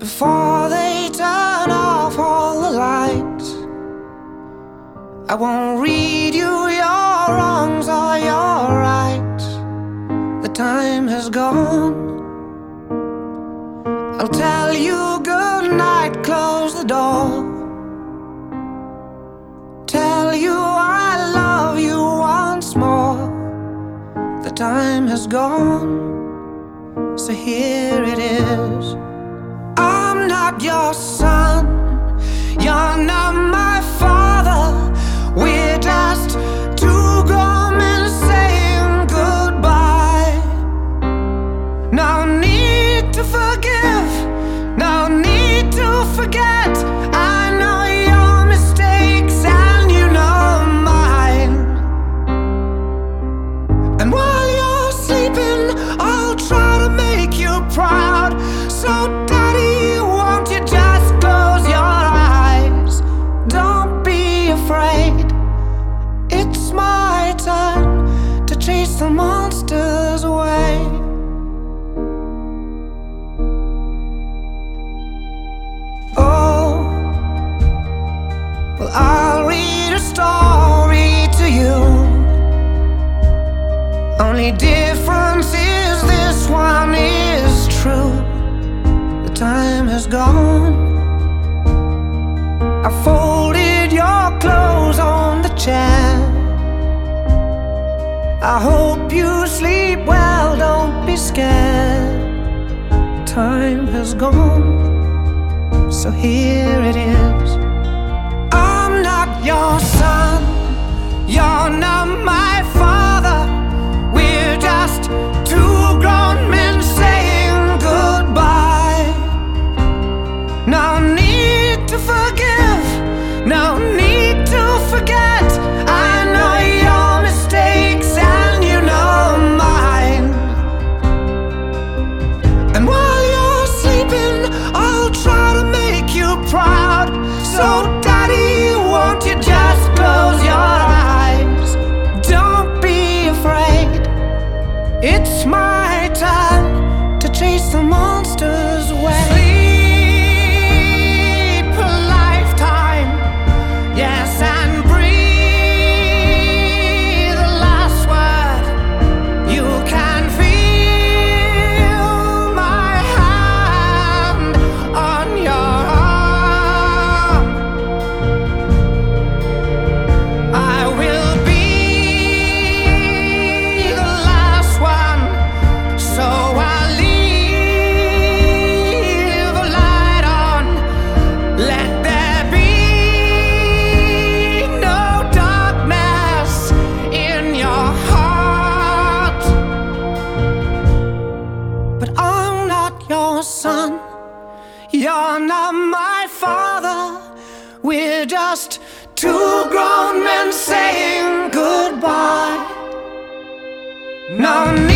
before they turn off all the lights. I won't read you your wrongs or your rights. The time has gone. I'll tell you good night, close the door. Tell you I love you once more. The time has gone, so here it is. I'm not your son, you're not my father. We're just two grown men saying goodbye. No need to forgive, no need to forget. I know your mistakes and you know mine. And while you're sleeping, I'll try to make you proud. So daddy, won't you just close your eyes? Don't be afraid. It's my turn to chase the monsters away. Oh, well, I'll read a story to you. Only difference is this one is true. The time has gone. I folded your clothes on the chair. I hope you sleep well, don't be scared. Time has gone, so here it is. I'm not your son, you're not my father. We're just two grown men saying goodbye. No need to forgive, no need to forget. I know your mistakes and you know mine. And while you're sleeping, I'll try to make you proud. So daddy, won't you just close your eyes? Don't be afraid. It's my turn to chase the monsters away. Sleep a lifetime, yes, and breathe the last word. You can feel my hand on your arm. I will be the last one, so I'll leave a light on. Let there be no darkness in your heart. But I'm not your son, you're not my father. We're just two grown men saying goodbye. No